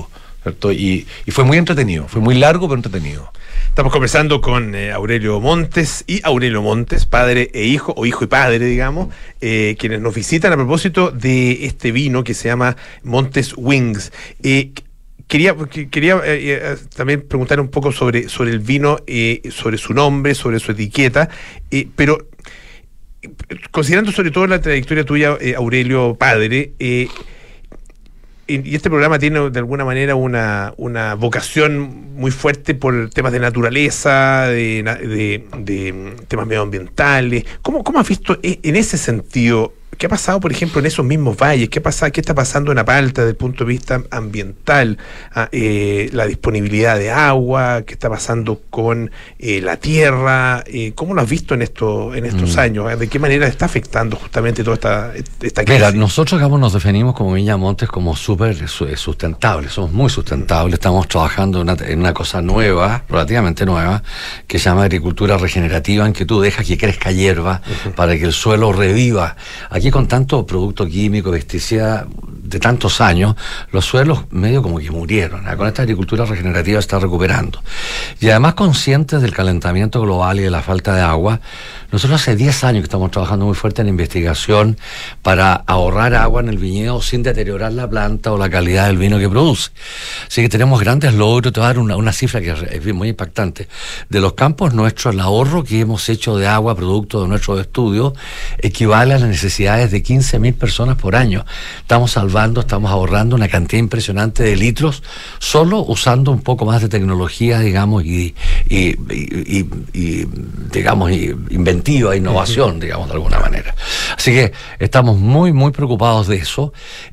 ¿cierto? Y fue muy entretenido, fue muy largo pero entretenido. Estamos conversando con Aurelio Montes y Aurelio Montes, padre e hijo, o hijo y padre, digamos, quienes nos visitan a propósito de este vino que se llama Montes Wings. Quería también preguntar un poco sobre el vino, sobre su nombre, sobre su etiqueta, pero considerando sobre todo la trayectoria tuya, Aurelio padre, y este programa tiene de alguna manera una vocación muy fuerte por temas de naturaleza, de temas medioambientales. ¿Cómo has visto en ese sentido? ¿Qué ha pasado, por ejemplo, en esos mismos valles? ¿Qué está pasando en Apalta desde el punto de vista ambiental? La disponibilidad de agua, ¿qué está pasando con la tierra? ¿Cómo lo has visto en estos años? ¿De qué manera está afectando justamente toda esta crisis? Mira, nosotros, digamos, nos definimos como Viña Montes como súper sustentables, somos muy sustentables, estamos trabajando en una cosa nueva, relativamente nueva, que se llama agricultura regenerativa, en que tú dejas que crezca hierba para que el suelo reviva. Aquí con tanto producto químico, pesticida de tantos años, los suelos medio como que murieron. Con esta agricultura regenerativa se está recuperando. Y además conscientes del calentamiento global y de la falta de agua, nosotros hace 10 años que estamos trabajando muy fuerte en investigación para ahorrar agua en el viñedo sin deteriorar la planta o la calidad del vino que produce. Así que tenemos grandes logros. Te voy a dar una cifra que es muy impactante. De los campos nuestros, el ahorro que hemos hecho de agua producto de nuestros estudios equivale a las necesidades de 15.000 personas por año. Estamos ahorrando una cantidad impresionante de litros solo usando un poco más de tecnología, digamos, y inventiva, innovación, digamos, de alguna manera. Así que estamos muy, muy preocupados de eso.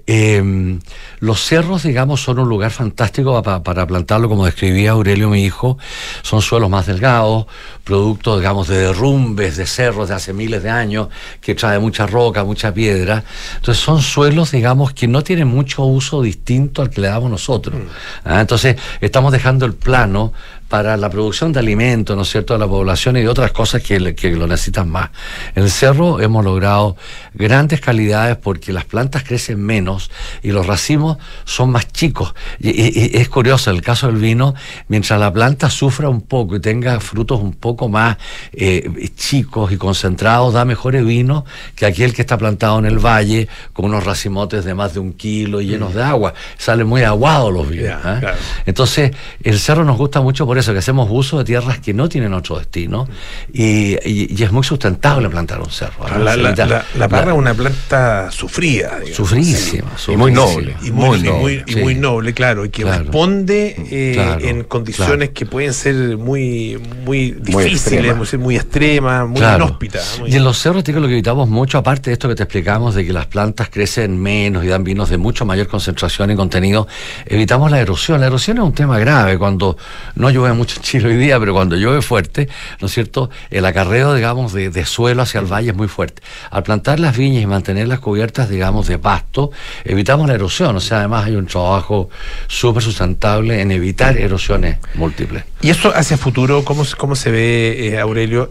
Los cerros, digamos, son un lugar fantástico para plantarlo, como describía Aurelio, mi hijo. Son suelos más delgados, producto, digamos, de derrumbes de cerros de hace miles de años, que trae mucha roca, mucha piedra. Entonces son suelos, digamos, que no tienen mucho uso distinto al que le damos nosotros. Entonces estamos dejando el plano para la producción de alimentos, ¿no es cierto?, de la población y de otras cosas que lo necesitan más. En el cerro hemos logrado grandes calidades porque las plantas crecen menos y los racimos son más chicos. Y es curioso, el caso del vino, mientras la planta sufra un poco y tenga frutos un poco más chicos y concentrados, da mejores vinos que aquel que está plantado en el valle con unos racimotes de más de 1 kilo y llenos de agua. Salen muy aguados los vinos. Claro. Entonces, el cerro nos gusta mucho por eso, que hacemos uso de tierras que no tienen otro destino y es muy sustentable plantar un cerro. La parra es una planta sufrida, digamos. Sufrísima. Y muy noble. Y muy noble, claro, y que responde en condiciones que pueden ser muy difíciles, muy extremas, muy inhóspitas. Y en los cerros, lo que evitamos mucho, aparte de esto que te explicamos, de que las plantas crecen menos y dan vinos de mucho mayor concentración y contenido, evitamos la erosión. La erosión es un tema grave. Cuando no llueve mucho en Chile hoy día, pero cuando llueve fuerte, ¿no es cierto?, el acarreo, digamos, de suelo hacia el valle es muy fuerte. Al plantar las viñas y mantenerlas cubiertas, digamos, de pasto, evitamos la erosión. O sea, además hay un trabajo súper sustentable en evitar erosiones múltiples. Y eso hacia futuro, ¿cómo se ve, Aurelio?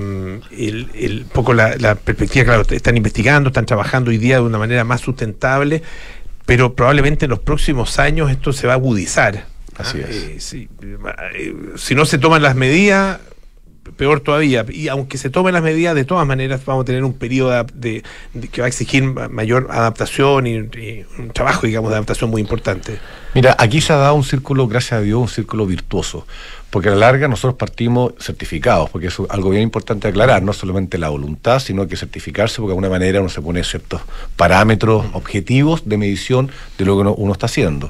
Poco la perspectiva, claro, están investigando, están trabajando hoy día de una manera más sustentable, pero probablemente en los próximos años esto se va a agudizar. Así es. Si no se toman las medidas, peor todavía. Y aunque se tomen las medidas, de todas maneras vamos a tener un periodo que va a exigir mayor adaptación y un trabajo, digamos, de adaptación muy importante. Mira, aquí se ha dado un círculo, gracias a Dios, un círculo virtuoso. Porque a la larga nosotros partimos certificados, porque eso es algo bien importante aclarar, no solamente la voluntad, sino que certificarse, porque de alguna manera uno se pone ciertos parámetros objetivos de medición de lo que uno está haciendo.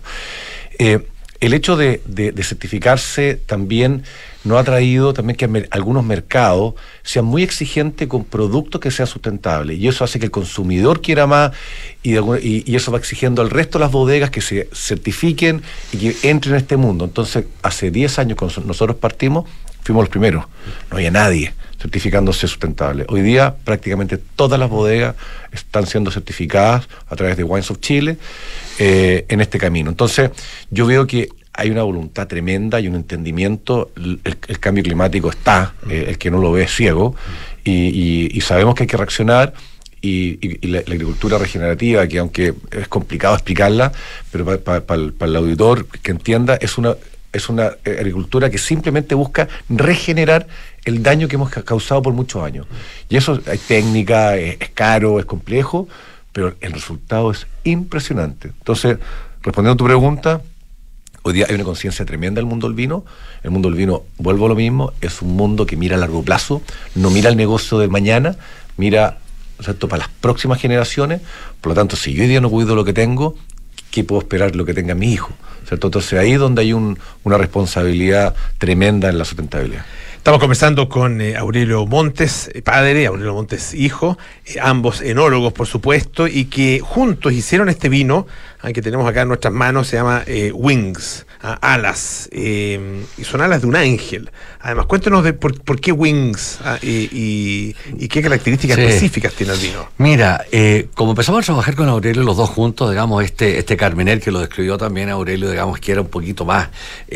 El hecho de certificarse también nos ha traído también que algunos mercados sean muy exigentes con productos que sean sustentables, y eso hace que el consumidor quiera más y eso va exigiendo al resto de las bodegas que se certifiquen y que entren en este mundo. Entonces, hace 10 años cuando nosotros partimos, fuimos los primeros, no había nadie certificándose sustentable. Hoy día prácticamente todas las bodegas están siendo certificadas a través de Wines of Chile en este camino. Entonces yo veo que hay una voluntad tremenda y un entendimiento. El cambio climático está, el que no lo ve es ciego, y sabemos que hay que reaccionar, y la agricultura regenerativa, que aunque es complicado explicarla, pero para el auditor que entienda, es una agricultura que simplemente busca regenerar el daño que hemos causado por muchos años. Y eso hay técnica, es caro, es complejo, pero el resultado es impresionante. Entonces, respondiendo a tu pregunta, hoy día hay una conciencia tremenda del mundo del vino. El mundo del vino, vuelvo a lo mismo, es un mundo que mira a largo plazo, no mira el negocio de mañana, mira, ¿cierto?, para las próximas generaciones. Por lo tanto, si yo hoy día no cuido lo que tengo, ¿qué puedo esperar lo que tenga mi hijo? ¿Cierto? Entonces ahí es donde hay una responsabilidad tremenda en la sustentabilidad. Estamos conversando con Aurelio Montes, padre, Aurelio Montes, hijo, ambos enólogos, por supuesto, y que juntos hicieron este vino que tenemos acá en nuestras manos, se llama Wings, alas, y son alas de un ángel. Además, cuéntanos de por qué Wings y qué características específicas tiene el vino. Mira, como empezamos a trabajar con Aurelio los dos juntos, digamos, este Carmener, que lo describió también Aurelio, digamos, que era un poquito más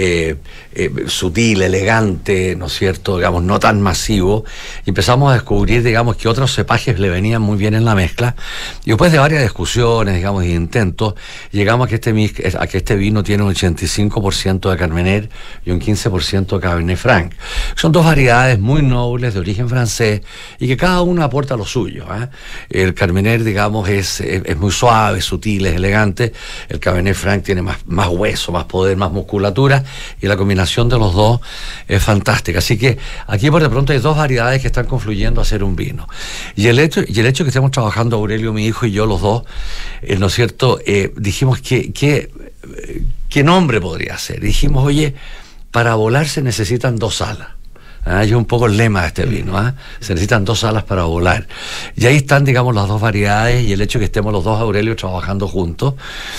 sutil, elegante, ¿no es cierto?, digamos, no tan masivo, y empezamos a descubrir, digamos, que otros cepajes le venían muy bien en la mezcla, y después de varias discusiones, digamos, y intentos, llegamos a que este vino tiene un 85% de Carmener y un 15% de Cabernet Franc. Son dos variedades muy nobles de origen francés y que cada una aporta lo suyo, ¿eh? El Carmener, digamos, es muy suave, sutil, es elegante. El Cabernet Franc tiene más hueso, más poder, más musculatura, y la combinación de los dos es fantástica. Así que aquí por de pronto hay dos variedades que están confluyendo a hacer un vino. Y el hecho que estemos trabajando Aurelio, mi hijo, y yo los dos, ¿no es cierto?, dijimos ¿qué nombre podría ser? Dijimos, oye, para volar se necesitan dos alas. Es un poco el lema de este vino, se necesitan dos alas para volar. Y ahí están, digamos, las dos variedades, y el hecho de que estemos los dos, Aurelio, trabajando juntos.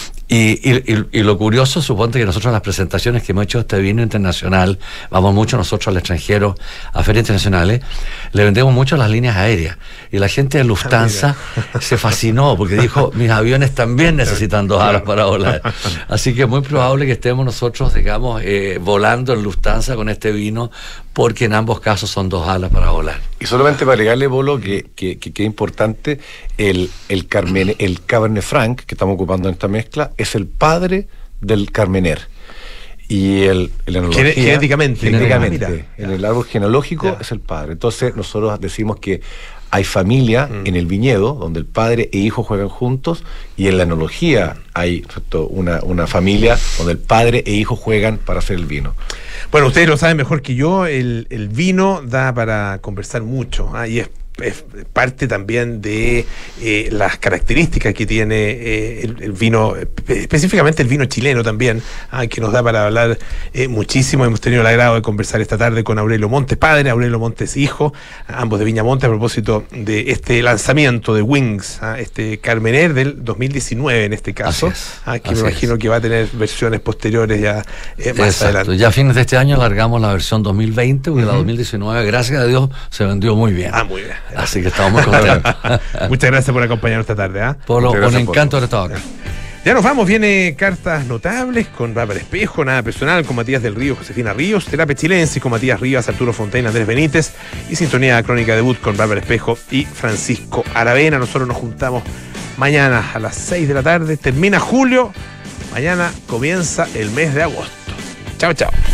Y lo curioso, suponte que nosotros en las presentaciones que hemos hecho de este vino internacional, vamos mucho nosotros al extranjero, a ferias internacionales, le vendemos mucho a las líneas aéreas. Y la gente de Lufthansa se fascinó porque dijo, mis aviones también necesitan dos alas para volar. Así que es muy probable que estemos nosotros, digamos, volando en Lufthansa con este vino, porque en ambos casos son dos alas para volar. Y solamente para agregarle, Bolo, que es importante, el Cabernet Franc que estamos ocupando en esta mezcla es el padre del Carmener. Y genéticamente en el árbol genealógico es el padre. Entonces nosotros decimos que hay familia en el viñedo donde el padre e hijo juegan juntos, y en la enología hay una familia donde el padre e hijo juegan para hacer el vino. Bueno, ustedes lo saben mejor que yo, el vino da para conversar mucho, y es parte también de las características que tiene el vino, específicamente el vino chileno también, que nos da para hablar muchísimo. Hemos tenido el agrado de conversar esta tarde con Aurelio Montes, padre, Aurelio Montes, hijo, ambos de Viñamonte, a propósito de este lanzamiento de Wings, este Carmener del 2019 en este caso, que me imagino que va a tener versiones posteriores ya más adelante. Ya a fines de este año largamos la versión 2020, porque la 2019, gracias a Dios, se vendió muy bien. Muy bien. Así que estamos muy contentos. Muchas gracias por acompañarnos esta tarde. Polo, un encanto haber estado acá. Ya nos vamos, viene Cartas Notables con Bárbara Espejo, Nada Personal con Matías del Río, Josefina Ríos, Terapia Chilensis con Matías Rivas, Arturo Fontaine, Andrés Benítez, y Sintonía Crónica Debut con Bárbara Espejo y Francisco Aravena. Nosotros nos juntamos mañana a las 6 de la tarde, termina julio, mañana comienza el mes de agosto. Chao, chao.